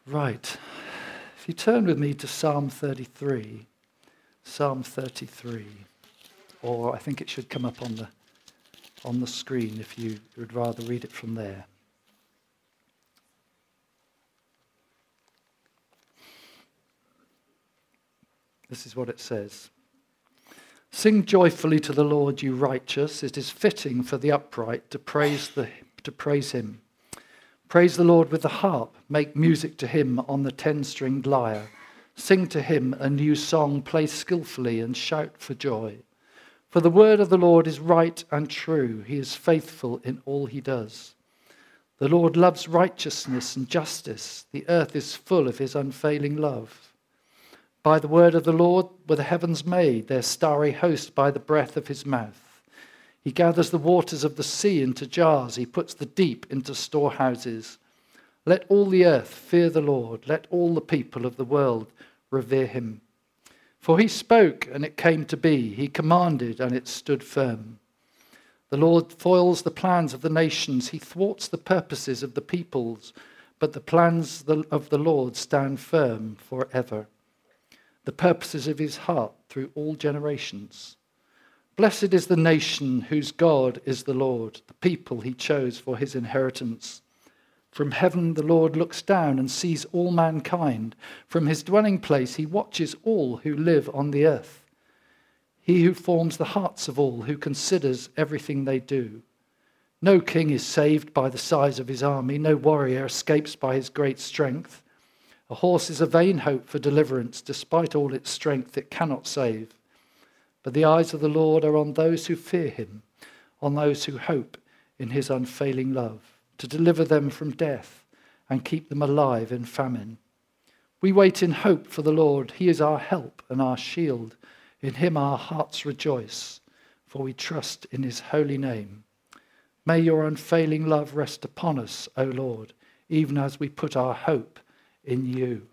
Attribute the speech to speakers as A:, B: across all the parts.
A: Right. If you turn with me to Psalm 33, or I think it should come up on the screen if you would rather read it from there. This is what it says. Sing joyfully to the Lord, you righteous. It is fitting for the upright to praise him. Praise the Lord with the harp. Make music to him on the 10-stringed lyre. Sing to him a new song. Play skillfully and shout for joy. For the word of the Lord is right and true. He is faithful in all he does. The Lord loves righteousness and justice. The earth is full of his unfailing love. By the word of the Lord were the heavens made, their starry host by the breath of his mouth. He gathers the waters of the sea into jars. He puts the deep into storehouses. Let all the earth fear the Lord. Let all the people of the world revere him. For he spoke, and it came to be. He commanded, and it stood firm. The Lord foils the plans of the nations. He thwarts the purposes of the peoples. But the plans of the Lord stand firm forever. The purposes of his heart through all generations. Blessed is the nation whose God is the Lord, the people he chose for his inheritance. From heaven the Lord looks down and sees all mankind. From his dwelling place he watches all who live on the earth. He who forms the hearts of all, who considers everything they do. No king is saved by the size of his army. No warrior escapes by his great strength. A horse is a vain hope for deliverance. Despite all its strength, it cannot save. But the eyes of the Lord are on those who fear him, on those who hope in his unfailing love, to deliver them from death and keep them alive in famine. We wait in hope for the Lord. He is our help and our shield. In him our hearts rejoice, for we trust in his holy name. May your unfailing love rest upon us, O Lord, even as we put our hope in you.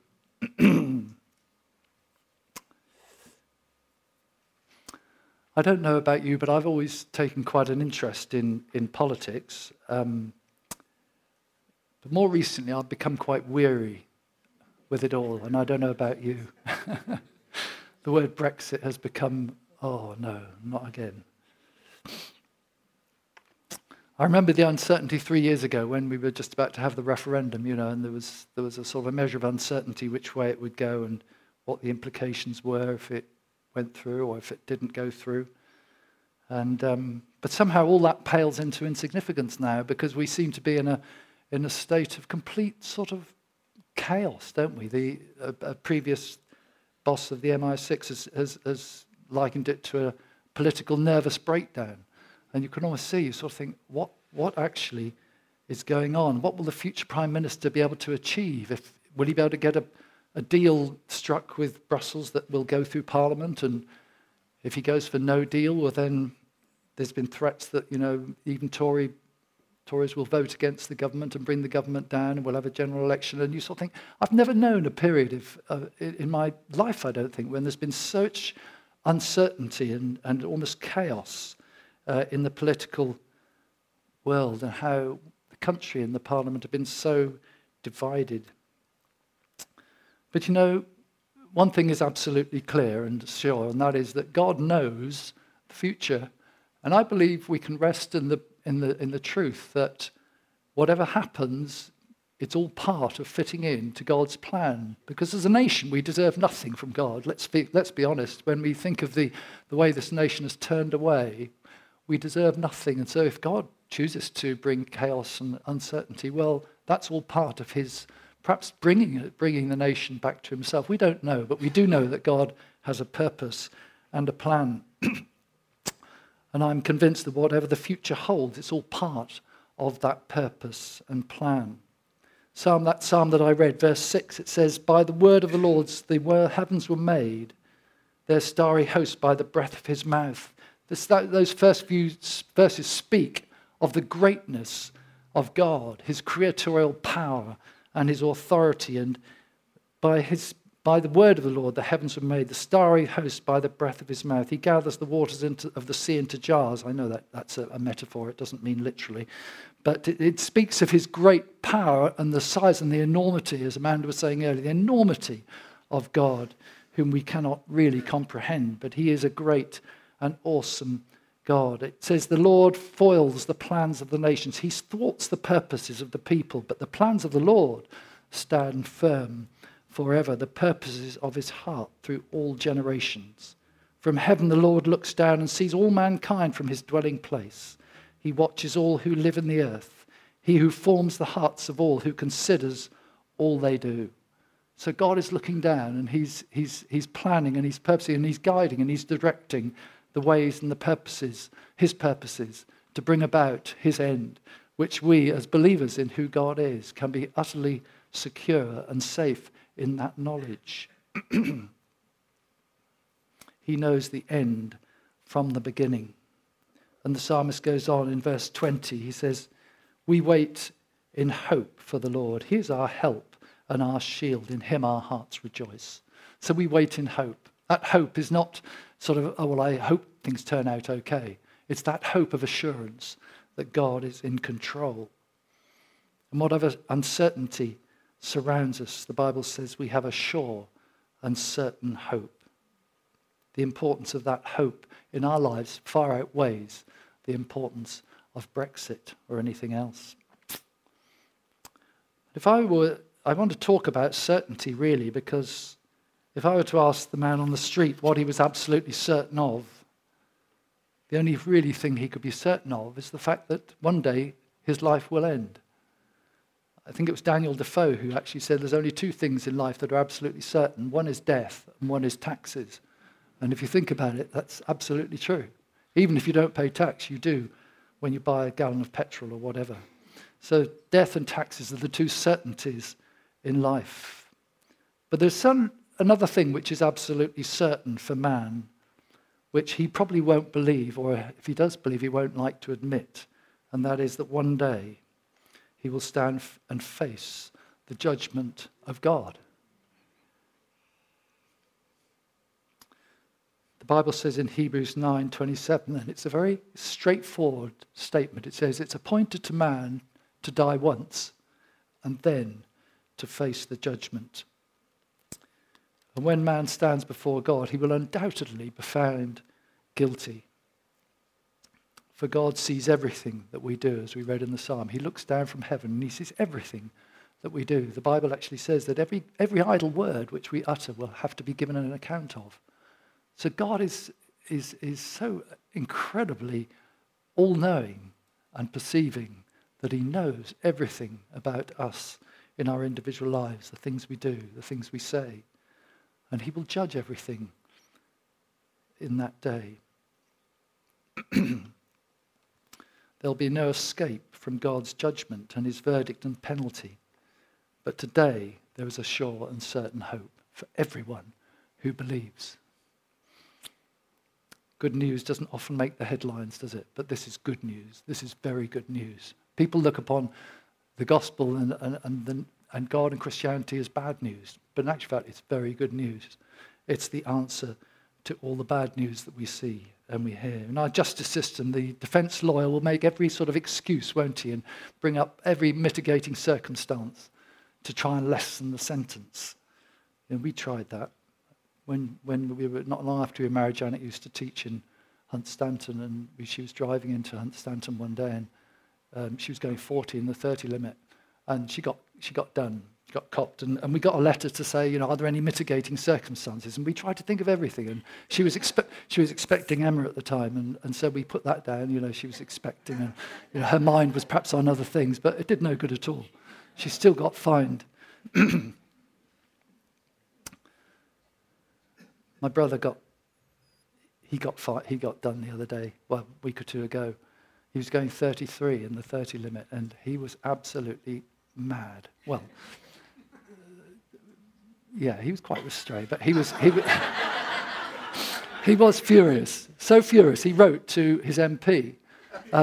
A: I don't know about you, but I've always taken quite an interest in politics. But more recently, I've become quite weary with it all, and I don't know about you. The word Brexit has become, oh no, not again. I remember the uncertainty 3 years ago when we were just about to have the referendum, and there was a sort of a measure of uncertainty which way it would go and what the implications were if it went through or if it didn't go through. And but somehow all that pales into insignificance now because we seem to be in a state of complete sort of chaos, don't we? The previous boss of the MI6 has likened it to a political nervous breakdown. And you can almost see, you sort of think, what actually is going on? What will the future Prime Minister be able to achieve? Will he be able to get a deal struck with Brussels that will go through Parliament? And if he goes for no deal, well then there's been threats that, even Tories will vote against the government and bring the government down and we'll have a general election. And you sort of think, I've never known a period in my life, I don't think, when there's been such uncertainty and almost chaos in the political world and how the country and the Parliament have been so divided. But one thing is absolutely clear and sure, and that is that God knows the future. And I believe we can rest in the truth that whatever happens, it's all part of fitting in to God's plan. Because as a nation, we deserve nothing from God. Let's be honest. When we think of the way this nation has turned away, we deserve nothing. And so if God chooses to bring chaos and uncertainty, well, that's all part of his perhaps bringing the nation back to himself. We don't know, but we do know that God has a purpose and a plan. And I'm convinced that whatever the future holds, it's all part of that purpose and plan. That psalm that I read, verse 6, it says, by the word of the Lord the heavens were made, their starry host by the breath of his mouth. Those first few verses speak of the greatness of God, his creatorial power and his authority, and by his By the word of the Lord, the heavens were made, the starry host by the breath of his mouth. He gathers the waters of the sea into jars. I know that's a metaphor. It doesn't mean literally. But it speaks of his great power and the size and the enormity, as Amanda was saying earlier, the enormity of God, whom we cannot really comprehend. But he is a great and awesome God. It says the Lord foils the plans of the nations. He thwarts the purposes of the people. But the plans of the Lord stand firm forever, the purposes of his heart through all generations. From heaven the Lord looks down and sees all mankind from his dwelling place. He watches all who live in the earth, he who forms the hearts of all, who considers all they do. So God is looking down, and he's planning, and he's purposing, and he's guiding, and he's directing the ways and the purposes, his purposes, to bring about his end, which we as believers in who God is can be utterly secure and safe in that knowledge. He knows the end from the beginning. And the psalmist goes on in verse 20. He says, we wait in hope for the Lord. He is our help and our shield. In him our hearts rejoice. So we wait in hope. That hope is not sort of, oh, well, I hope things turn out okay. It's that hope of assurance that God is in control. And whatever uncertainty surrounds us, the Bible says we have a sure and certain hope. The importance of that hope in our lives far outweighs the importance of Brexit or anything else. I want to talk about certainty really, because if I were to ask the man on the street what he was absolutely certain of, the only really thing he could be certain of is the fact that one day his life will end. I think it was Daniel Defoe who actually said there's only two things in life that are absolutely certain. One is death and one is taxes. And if you think about it, that's absolutely true. Even if you don't pay tax, you do when you buy a gallon of petrol or whatever. So death and taxes are the two certainties in life. But there's another thing which is absolutely certain for man, which he probably won't believe, or if he does believe, he won't like to admit, and that is that one day he will stand and face the judgment of God. The Bible says in Hebrews 9:27, and it's a very straightforward statement. It says, it's appointed to man to die once and then to face the judgment. And when man stands before God, he will undoubtedly be found guilty. For God sees everything that we do, as we read in the psalm. He looks down from heaven and he sees everything that we do. The Bible actually says that every idle word which we utter will have to be given an account of. So God is so incredibly all-knowing and perceiving that he knows everything about us in our individual lives, the things we do, the things we say. And he will judge everything in that day. There'll be no escape from God's judgment and his verdict and penalty. But today, there is a sure and certain hope for everyone who believes. Good news doesn't often make the headlines, does it? But this is good news. This is very good news. People look upon the gospel and God and Christianity as bad news. But in actual fact, it's very good news. It's the answer to all the bad news that we see and we hear. In our justice system, the defense lawyer will make every sort of excuse, won't he, and bring up every mitigating circumstance to try and lessen the sentence. And we tried that. When we were not long after we were married, Janet used to teach in Hunstanton, and she was driving into Hunstanton one day, and she was going 40 in the 30 limit, and she got done. She got copped, and we got a letter to say, are there any mitigating circumstances? And we tried to think of everything, and she was expecting Emma at the time, and so we put that down. She was expecting, and her mind was perhaps on other things, but it did no good at all. She still got fined. My brother got done the other day, well, a week or two ago. He was going 33 in the 30 limit, and he was absolutely mad. Well, yeah, he was quite restrained, but he was furious, so furious. He wrote to his MP,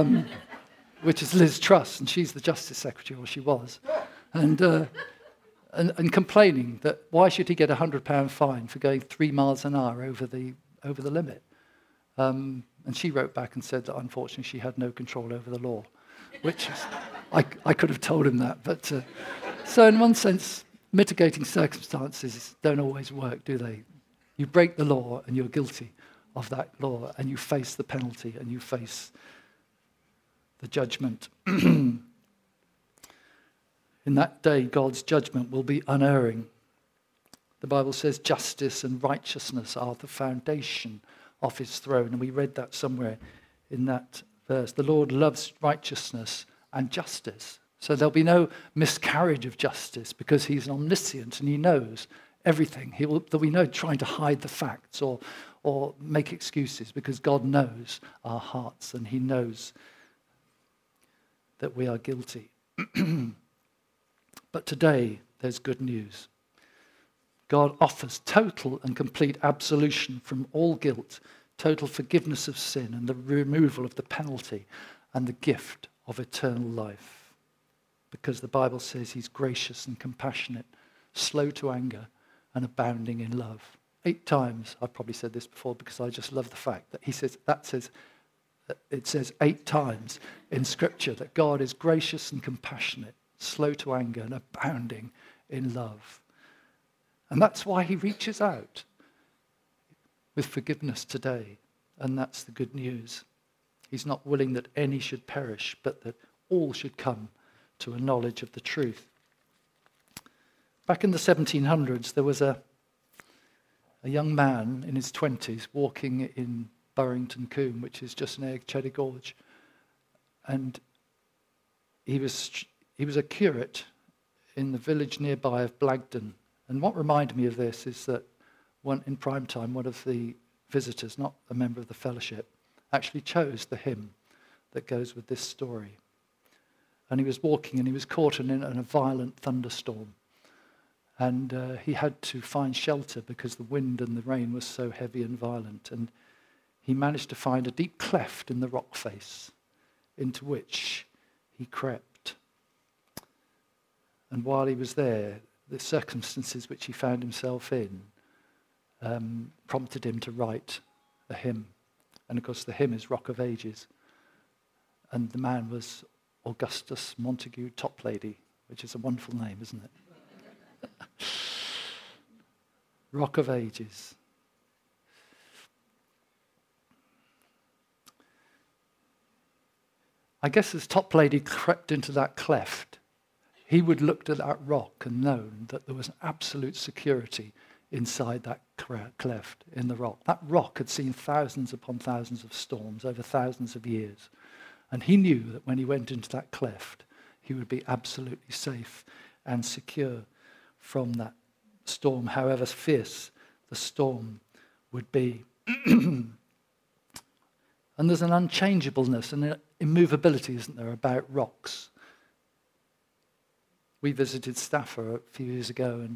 A: which is Liz Truss, and she's the Justice Secretary, or she was, and and complaining that why should he get a £100 fine for going 3 miles an hour over the limit. And she wrote back and said that unfortunately she had no control over the law, which is, I could have told him that. But so in one sense, mitigating circumstances don't always work, do they? You break the law and you're guilty of that law, and you face the penalty and you face the judgment. In that day, God's judgment will be unerring. The Bible says justice and righteousness are the foundation of his throne, and we read that somewhere in that verse. The Lord loves righteousness and justice. So there'll be no miscarriage of justice because he's omniscient and he knows everything. There'll be no trying to hide the facts or make excuses, because God knows our hearts and he knows that we are guilty. But today, there's good news. God offers total and complete absolution from all guilt, total forgiveness of sin, and the removal of the penalty and the gift of eternal life. Because the Bible says he's gracious and compassionate, slow to anger, and abounding in love. 8 times, I've probably said this before because I just love the fact that it says 8 times in Scripture that God is gracious and compassionate, slow to anger, and abounding in love. And that's why he reaches out with forgiveness today. And that's the good news. He's not willing that any should perish, but that all should come to a knowledge of the truth. Back in the 1700s, there was a young man in his 20s walking in Burrington Combe, which is just near Cheddar Gorge. And he was a curate in the village nearby of Blagdon. And what reminded me of this is that in prime time, one of the visitors, not a member of the fellowship, actually chose the hymn that goes with this story. And he was walking and he was caught in a violent thunderstorm. And he had to find shelter because the wind and the rain was so heavy and violent. And he managed to find a deep cleft in the rock face into which he crept. And while he was there, the circumstances which he found himself in prompted him to write a hymn. And of course the hymn is Rock of Ages. And the man was Augustus Montague Toplady, which is a wonderful name, isn't it? Rock of Ages. I guess as Toplady crept into that cleft, he would looked at that rock and known that there was absolute security inside that cleft in the rock. That rock had seen thousands upon thousands of storms over thousands of years. And he knew that when he went into that cleft, he would be absolutely safe and secure from that storm, however fierce the storm would be. And there's an unchangeableness and an immovability, isn't there, about rocks. We visited Stafford a few years ago,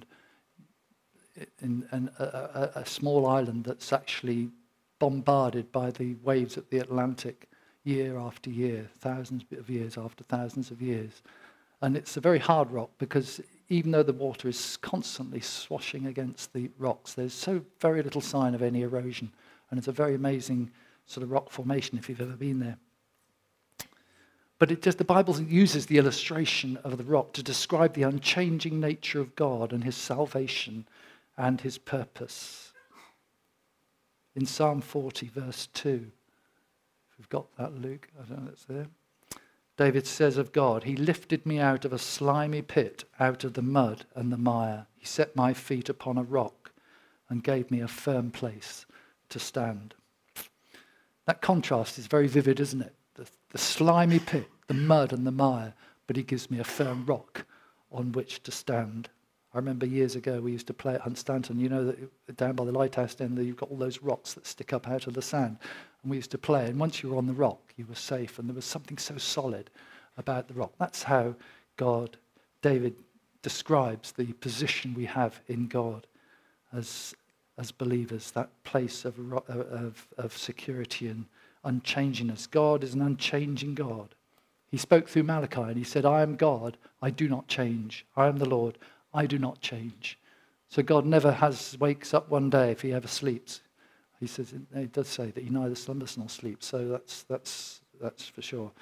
A: and a small island that's actually bombarded by the waves of the Atlantic year after year, thousands of years after thousands of years. And it's a very hard rock because even though the water is constantly swashing against the rocks, there's so very little sign of any erosion. And it's a very amazing sort of rock formation if you've ever been there. But the Bible uses the illustration of the rock to describe the unchanging nature of God and his salvation and his purpose. In Psalm 40, verse 2, if you've got that, Luke, I don't know if it's there. David says of God, he lifted me out of a slimy pit, out of the mud and the mire. He set my feet upon a rock and gave me a firm place to stand. That contrast is very vivid, isn't it? The slimy pit, the mud and the mire, but he gives me a firm rock on which to stand. I remember years ago we used to play at Hunstanton. You know that down by the lighthouse end there you've got all those rocks that stick up out of the sand. And we used to play, and once you were on the rock, you were safe, and there was something so solid about the rock. That's how David describes the position we have in God as believers, that place of security and unchangingness. God is an unchanging God. He spoke through Malachi, and he said, I am God, I do not change. I am the Lord, I do not change. So God never wakes up one day if he ever sleeps. He says, he does say that he neither slumbers nor sleeps, so that's for sure.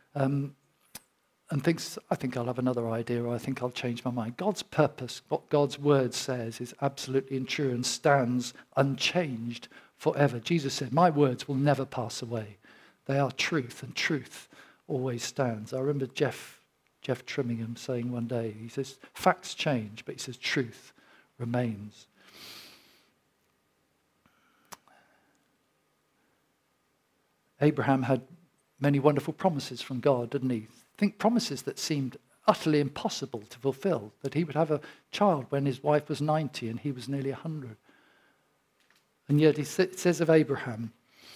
A: And thinks, I think I'll have another idea, or I think I'll change my mind. God's purpose, what God's word says, is absolutely true and stands unchanged forever. Jesus said, my words will never pass away. They are truth, and truth always stands. I remember Jeff Trimmingham saying one day, he says, facts change, but he says truth remains. Abraham had many wonderful promises from God, didn't he? Think promises that seemed utterly impossible to fulfill, that he would have a child when his wife was 90 and he was nearly 100. And yet it says of Abraham,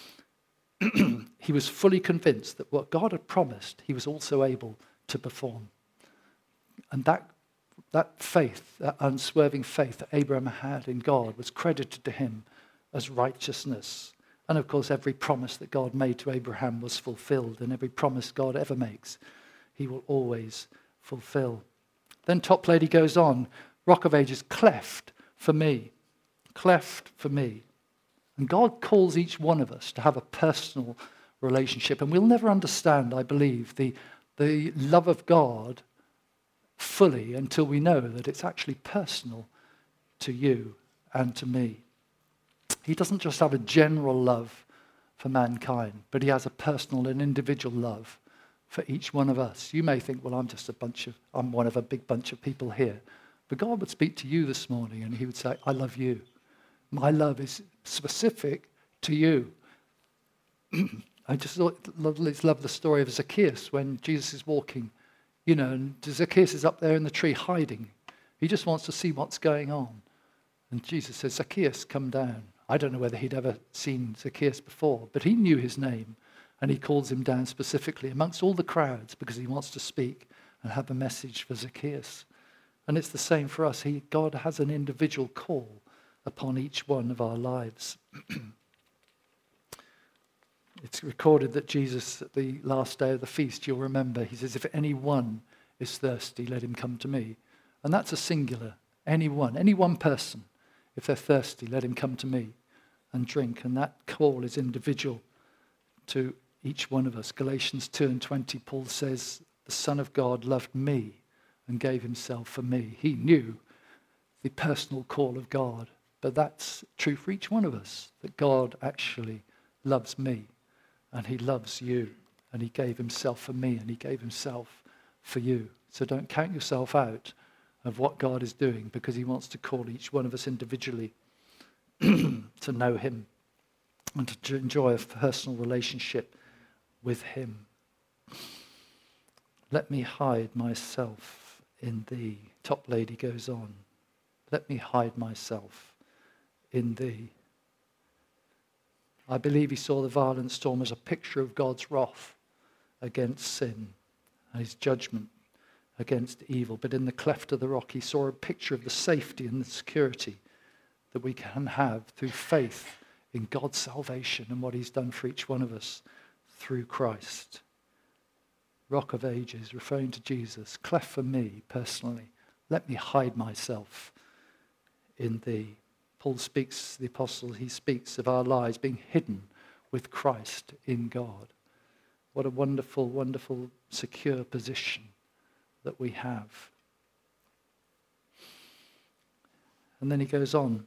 A: he was fully convinced that what God had promised, he was also able to perform. And that faith, that unswerving faith that Abraham had in God was credited to him as righteousness. And of course, every promise that God made to Abraham was fulfilled, and every promise God ever makes, he will always fulfill. Then Top Lady goes on, Rock of Ages, cleft for me. Cleft for me. And God calls each one of us to have a personal relationship. And we'll never understand, I believe, the love of God fully until we know that it's actually personal to you and to me. He doesn't just have a general love for mankind, but he has a personal and individual love for each one of us. You may think, well, I'm one of a big bunch of people here. But God would speak to you this morning and he would say, I love you. My love is specific to you. I just love the story of Zacchaeus when Jesus is walking, and Zacchaeus is up there in the tree hiding. He just wants to see what's going on. And Jesus says, Zacchaeus, come down. I don't know whether he'd ever seen Zacchaeus before, but he knew his name, and he calls him down specifically amongst all the crowds because he wants to speak and have a message for Zacchaeus. And it's the same for us. God has an individual call upon each one of our lives. It's recorded that Jesus, at the last day of the feast, you'll remember, he says, if anyone is thirsty, let him come to me. And that's a singular. Any one person. If they're thirsty, let him come to me and drink. And that call is individual to each one of us. Galatians 2:20, Paul says, the Son of God loved me and gave himself for me. He knew the personal call of God. But that's true for each one of us, that God actually loves me and he loves you. And he gave himself for me and he gave himself for you. So don't count yourself out of what God is doing, because he wants to call each one of us individually to know him and to enjoy a personal relationship with him. Let me hide myself in thee. Top Lady goes on. Let me hide myself in thee. I believe he saw the violent storm as a picture of God's wrath against sin and his judgment against evil. But in the cleft of the rock, he saw a picture of the safety and the security that we can have through faith in God's salvation and what he's done for each one of us through Christ. Rock of Ages, referring to Jesus, cleft for me personally. Let me hide myself in thee. Paul speaks, the apostle, he speaks of our lives being hidden with Christ in God. What a wonderful, wonderful, secure position that we have. And then he goes on.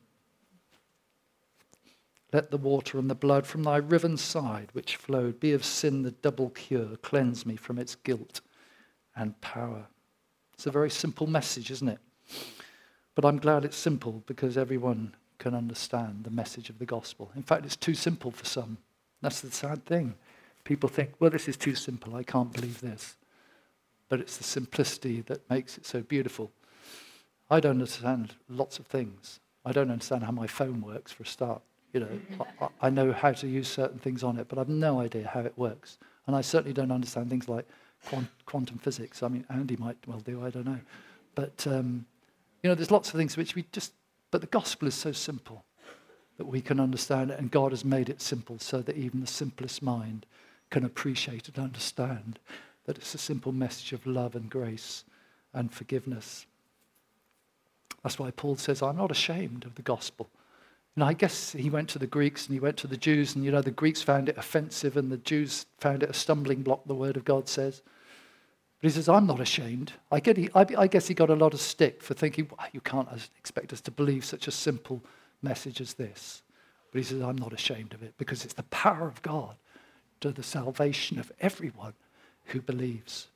A: Let the water and the blood from thy riven side, which flowed, be of sin the double cure. Cleanse me from its guilt and power. It's a very simple message, isn't it? But I'm glad it's simple because everyone can understand the message of the gospel. In fact, it's too simple for some. That's the sad thing. People think, well, this is too simple. I can't believe this. But it's the simplicity that makes it so beautiful. I don't understand lots of things. I don't understand how my phone works, for a start. I know how to use certain things on it, but I've no idea how it works. And I certainly don't understand things like quantum physics. I mean, Andy might well do, I don't know. But, there's lots of things which but the gospel is so simple that we can understand it, and God has made it simple so that even the simplest mind can appreciate and understand that it's a simple message of love and grace and forgiveness. That's why Paul says, I'm not ashamed of the gospel. And I guess he went to the Greeks and he went to the Jews, and the Greeks found it offensive and the Jews found it a stumbling block, the word of God says. But he says, I'm not ashamed. I guess he got a lot of stick for thinking, well, you can't expect us to believe such a simple message as this. But he says, I'm not ashamed of it, because it's the power of God to the salvation of everyone who believes.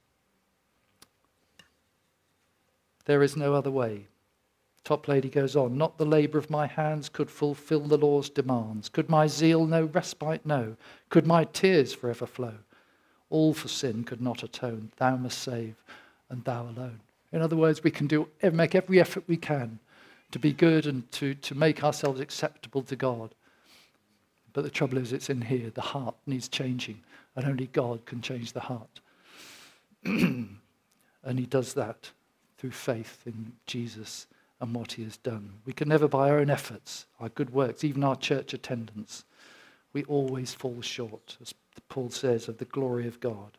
A: There is no other way. Top lady goes on, not the labour of my hands could fulfill the law's demands. Could my zeal no respite know? Could my tears forever flow? All for sin could not atone. Thou must save, and thou alone. In other words, we can make every effort we can to be good and to make ourselves acceptable to God. But the trouble is, it's in here. The heart needs changing, and only God can change the heart. And he does that through faith in Jesus and what he has done. We can never, by our own efforts, our good works, even our church attendance, we always fall short, as Paul says, of the glory of God.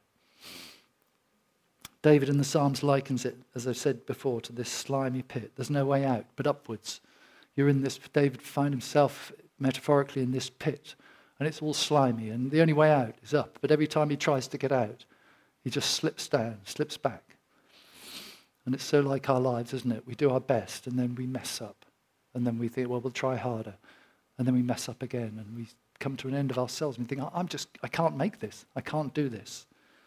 A: David in the Psalms likens it, as I've said before, to this slimy pit. There's no way out but upwards. David finds himself metaphorically in this pit, and it's all slimy, and the only way out is up. But every time he tries to get out, he just slips down, slips back. And it's so like our lives, isn't it? We do our best, and then we mess up. And then we think, well, we'll try harder. And then we mess up again, and we come to an end of ourselves, and we think, I can't make this. I can't do this.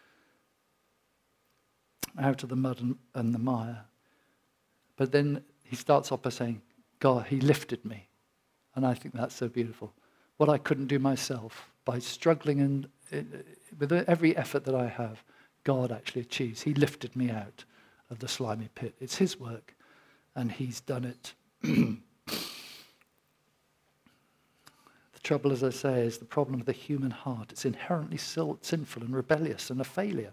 A: Out of the mud and the mire. But then he starts off by saying, God, he lifted me. And I think that's so beautiful. What I couldn't do myself, by struggling and with every effort that I have, God actually achieves. He lifted me out of the slimy pit. It's his work, and he's done it. The trouble, as I say, is the problem of the human heart. It's inherently sinful and rebellious and a failure.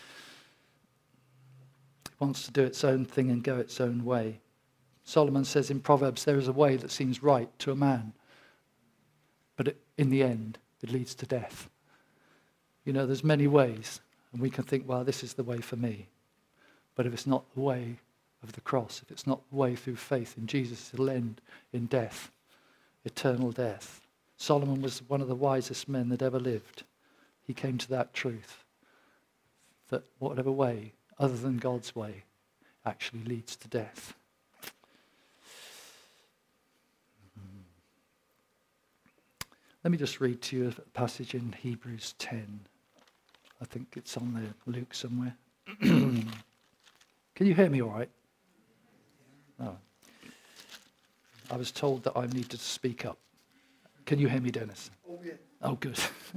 A: It wants to do its own thing and go its own way. Solomon says in Proverbs, there is a way that seems right to a man, but in the end, it leads to death. There's many ways, and we can think, well, this is the way for me. But if it's not the way of the cross, if it's not the way through faith in Jesus, it'll end in death, eternal death. Solomon was one of the wisest men that ever lived. He came to that truth, that whatever way, other than God's way, actually leads to death. Let me just read to you a passage in Hebrews 10. I think it's on there, Luke somewhere. Can you hear me all right? Oh. I was told that I needed to speak up. Can you hear me, Dennis?
B: Oh, yeah.
A: Oh, good.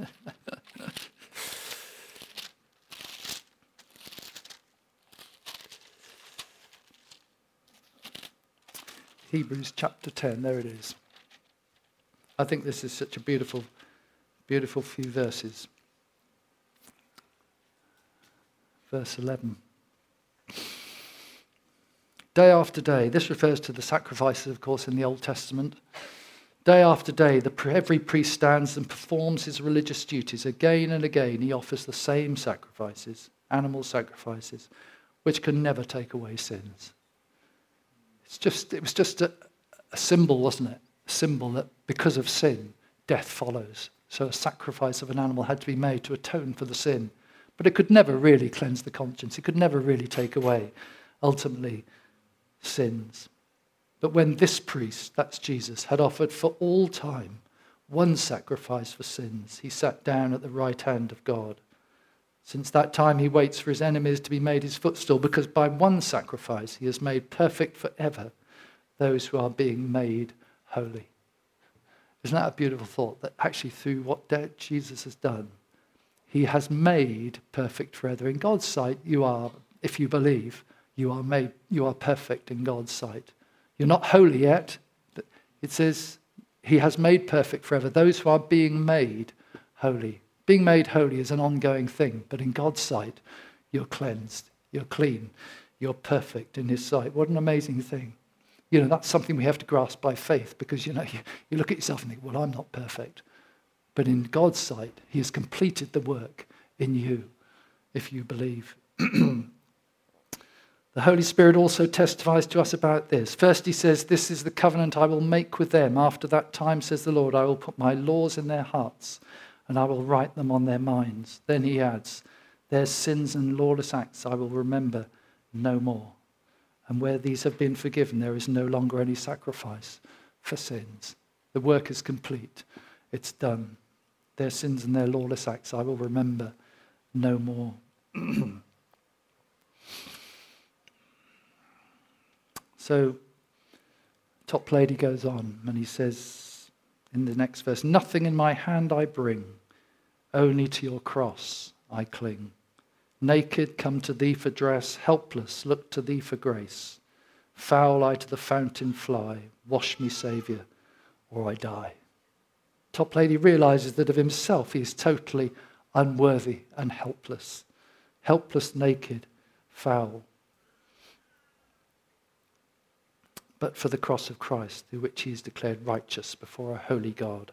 A: Hebrews chapter 10, there it is. I think this is such a beautiful, beautiful few verses. Verse 11. Day after day, this refers to the sacrifices, of course, in the Old Testament. Day after day, every priest stands and performs his religious duties. Again and again, he offers the same sacrifices, animal sacrifices, which can never take away sins. It was just a symbol, wasn't it? A symbol that because of sin, death follows. So a sacrifice of an animal had to be made to atone for the sin. But it could never really cleanse the conscience. It could never really take away, ultimately, sins. But when this priest, that's Jesus, had offered for all time one sacrifice for sins, he sat down at the right hand of God. Since that time he waits for his enemies to be made his footstool, because by one sacrifice he has made perfect forever those who are being made holy. Isn't that a beautiful thought? That actually through what Jesus has done, he has made perfect forever. In God's sight, you are, if you believe, you are perfect in God's sight. You're not holy yet. It says he has made perfect forever those who are being made holy. Being made holy is an ongoing thing, but in God's sight, you're cleansed, you're clean, you're perfect in his sight. What an amazing thing. That's something we have to grasp by faith, because, you look at yourself and think, well, I'm not perfect. But in God's sight, he has completed the work in you, if you believe. The The Holy Spirit also testifies to us about this. First he says, this is the covenant I will make with them. After that time, says the Lord, I will put my laws in their hearts and I will write them on their minds. Then he adds, their sins and lawless acts I will remember no more. And where these have been forgiven, there is no longer any sacrifice for sins. The work is complete. It's done. Their sins and their lawless acts I will remember no more. So, top lady goes on and he says in the next verse, nothing in my hand I bring, only to your cross I cling. Naked, come to thee for dress, helpless, look to thee for grace. Foul I to the fountain fly, wash me, Saviour, or I die. Top lady realizes that of himself he is totally unworthy and helpless. Helpless, naked, foul. But for the cross of Christ, through which he is declared righteous before a holy God.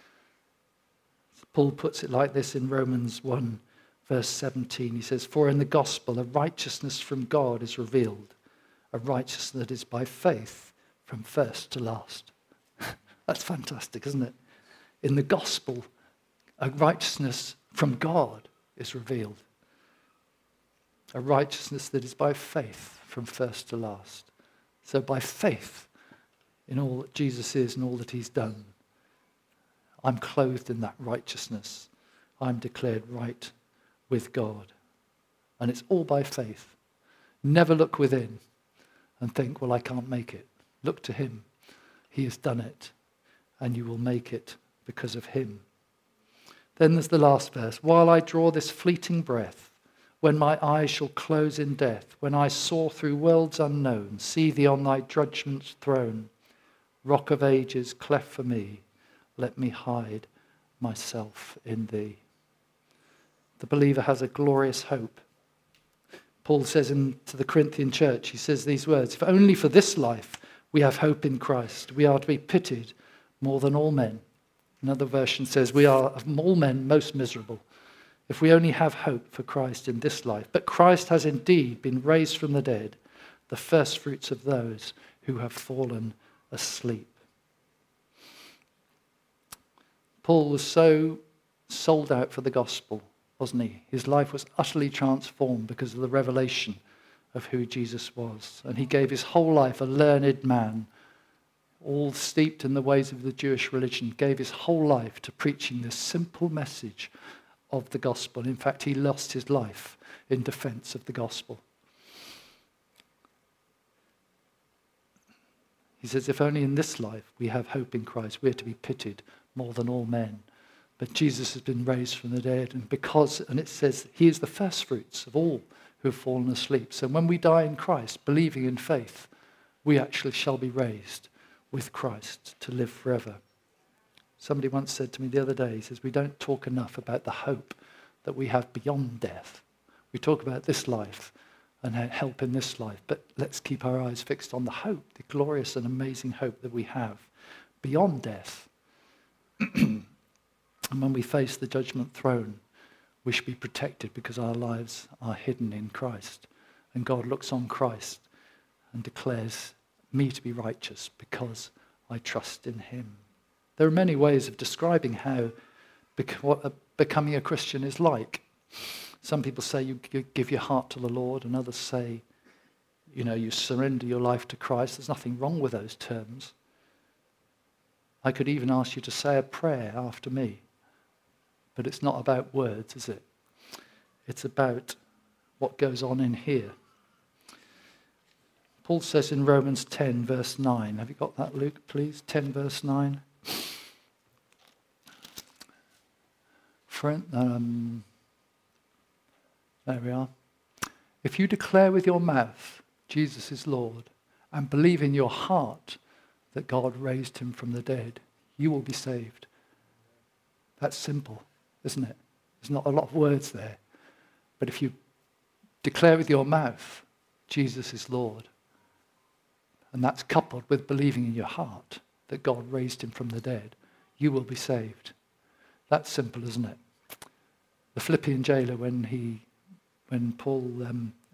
A: Paul puts it like this in Romans 1, verse 17. He says, for in the gospel a righteousness from God is revealed, a righteousness that is by faith from first to last. That's fantastic, isn't it? In the gospel, a righteousness from God is revealed. A righteousness that is by faith from first to last. So by faith in all that Jesus is and all that he's done, I'm clothed in that righteousness. I'm declared right with God. And it's all by faith. Never look within and think, well, I can't make it. Look to him. He has done it. And you will make it because of him. Then there's the last verse. While I draw this fleeting breath, when my eyes shall close in death, when I soar through worlds unknown, see thee on thy judgment's throne, rock of ages, cleft for me, let me hide myself in thee. The believer has a glorious hope. Paul says to the Corinthian church, he says these words, if only for this life we have hope in Christ, we are to be pitied more than all men. Another version says we are of all men most miserable. If we only have hope for Christ in this life. But Christ has indeed been raised from the dead, the first fruits of those who have fallen asleep. Paul was so sold out for the gospel, wasn't he? His life was utterly transformed because of the revelation of who Jesus was. And he gave his whole life, a learned man, all steeped in the ways of the Jewish religion, gave his whole life to preaching this simple message of the gospel. In fact, he lost his life in defense of the gospel. He says, if only in this life we have hope in Christ, we're to be pitied more than all men. But Jesus has been raised from the dead, and it says he is the first fruits of all who have fallen asleep. So when we die in Christ, believing in faith, we actually shall be raised with Christ to live forever. Somebody once said to me the other day, he says, we don't talk enough about the hope that we have beyond death. We talk about this life and help in this life, but let's keep our eyes fixed on the hope, the glorious and amazing hope that we have beyond death. And when we face the judgment throne, we should be protected because our lives are hidden in Christ. And God looks on Christ and declares me to be righteous because I trust in him. There are many ways of describing how what becoming a Christian is like. Some people say you give your heart to the Lord, and others say, you surrender your life to Christ. There's nothing wrong with those terms. I could even ask you to say a prayer after me. But it's not about words, is it? It's about what goes on in here. Paul says in Romans 10, verse 9. Have you got that, Luke, please? 10, verse 9. There we are. If you declare with your mouth Jesus is Lord and believe in your heart that God raised him from the dead, you will be saved. That's simple, isn't it? There's not a lot of words there. But if you declare with your mouth Jesus is Lord, and that's coupled with believing in your heart that God raised him from the dead, you will be saved. That's simple, isn't it? The Philippian jailer, when Paul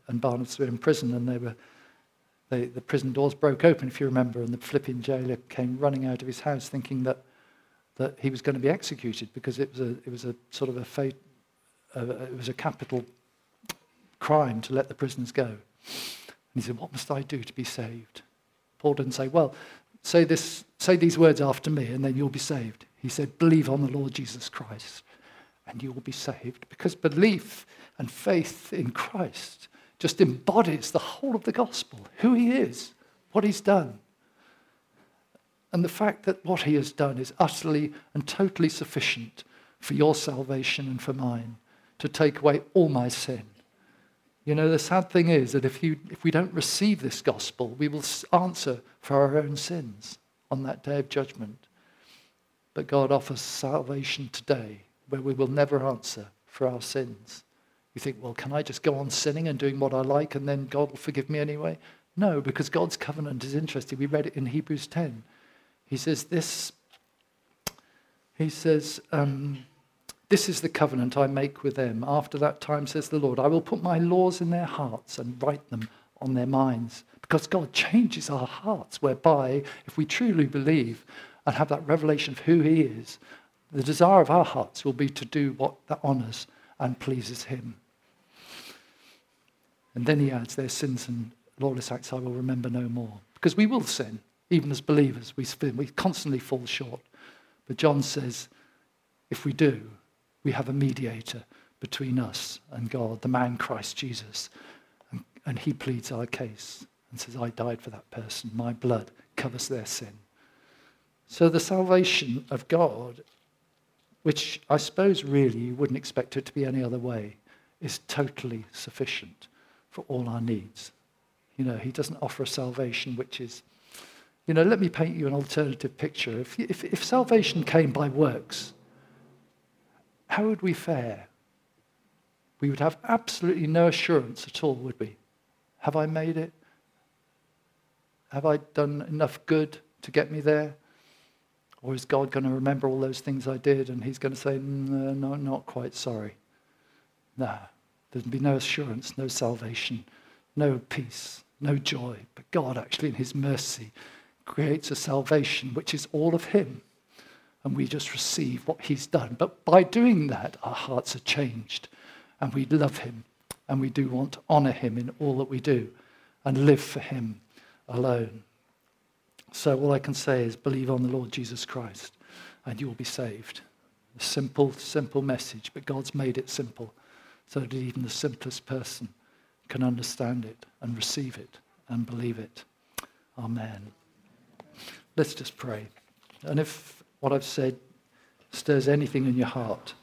A: and Barnabas were in prison, and the prison doors broke open, if you remember, and the Philippian jailer came running out of his house thinking that he was going to be executed because it was a sort of a fate, it was a capital crime to let the prisoners go. And he said, "What must I do to be saved?" Paul didn't say, "Well, say these words after me and then you'll be saved." He said, "Believe on the Lord Jesus Christ and you will be saved." Because belief and faith in Christ just embodies the whole of the gospel, who he is, what he's done. And the fact that what he has done is utterly and totally sufficient for your salvation and for mine, to take away all my sin. You know, the sad thing is that if we don't receive this gospel, we will answer for our own sins on that day of judgment. But God offers salvation today where we will never answer for our sins. You think, well, can I just go on sinning and doing what I like and then God will forgive me anyway? No, because God's covenant is interesting. We read it in Hebrews 10. He says this, this is the covenant I make with them. After that time, says the Lord, I will put my laws in their hearts and write them on their minds. Because God changes our hearts, whereby if we truly believe and have that revelation of who he is, the desire of our hearts will be to do what that honours and pleases him. And then he adds, their sins and lawless acts I will remember no more. Because we will sin, even as believers. We constantly fall short. But John says, if we do, we have a mediator between us and God, the man Christ Jesus. And he pleads our case and says, I died for that person. My blood covers their sin. So the salvation of God, which I suppose really you wouldn't expect it to be any other way, is totally sufficient for all our needs. You know, he doesn't offer a salvation which is, you know, let me paint you an alternative picture. If salvation came by works, how would we fare? We would have absolutely no assurance at all, would we? Have I made it? Have I done enough good to get me there? Or is God going to remember all those things I did and he's going to say, no, not quite, sorry. No, there'd be no assurance, no salvation, no peace, no joy. But God actually in his mercy creates a salvation which is all of him. And we just receive what he's done. But by doing that, our hearts are changed. And we love him. And we do want to honour him in all that we do. And live for him alone. So all I can say is believe on the Lord Jesus Christ. And you will be saved. A simple, simple message. But God's made it simple. So that even the simplest person can understand it. And receive it. And believe it. Amen. Let's just pray. And if what I've said stirs anything in your heart,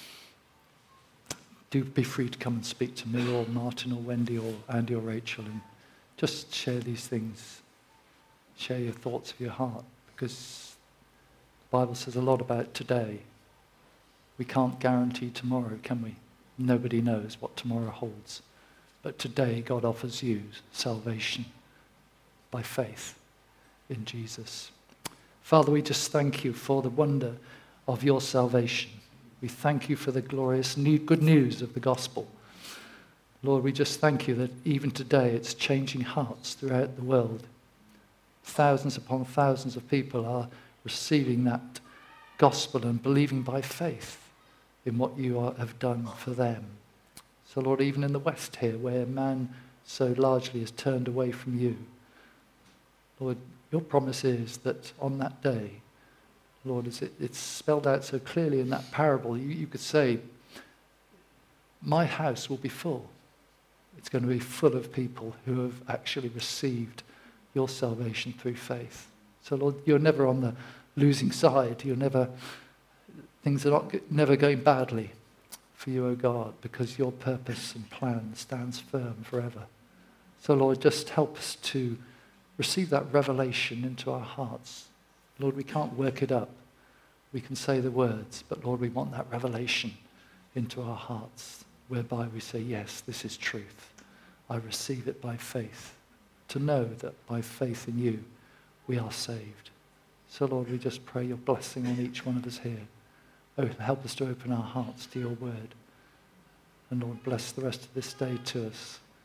A: do be free to come and speak to me or Martin or Wendy or Andy or Rachel and just share these things. Share your thoughts of your heart, because the Bible says a lot about today. We can't guarantee tomorrow, can we? Nobody knows what tomorrow holds. But today God offers you salvation by faith in Jesus. Father, we just thank you for the wonder of your salvation. We thank you for the glorious good news of the gospel. Lord, we just thank you that even today it's changing hearts throughout the world. Thousands upon thousands of people are receiving that gospel and believing by faith in what you have done for them. So Lord, even in the West here, where man so largely has turned away from you, Lord, your promise is that on that day, Lord, as it's spelled out so clearly in that parable, you could say, my house will be full. It's going to be full of people who have actually received your salvation through faith. So Lord, you're never on the losing side. Things are never going badly for you, O God, because your purpose and plan stands firm forever. So Lord, just help us to receive that revelation into our hearts. Lord, we can't work it up. We can say the words, but Lord, we want that revelation into our hearts, whereby we say, yes, this is truth. I receive it by faith, to know that by faith in you, we are saved. So Lord, we just pray your blessing on each one of us here. Oh, help us to open our hearts to your word. And Lord, bless the rest of this day to us.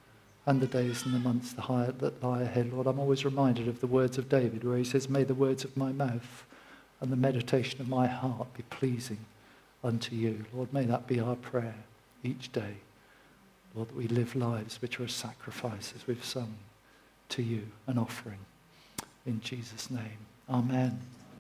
A: and the days and the months that lie ahead. Lord, I'm always reminded of the words of David where he says, may the words of my mouth and the meditation of my heart be pleasing unto you. Lord, may that be our prayer each day. Lord, that we live lives which are a sacrifice, as we've sung, to you, an offering. In Jesus' name, amen.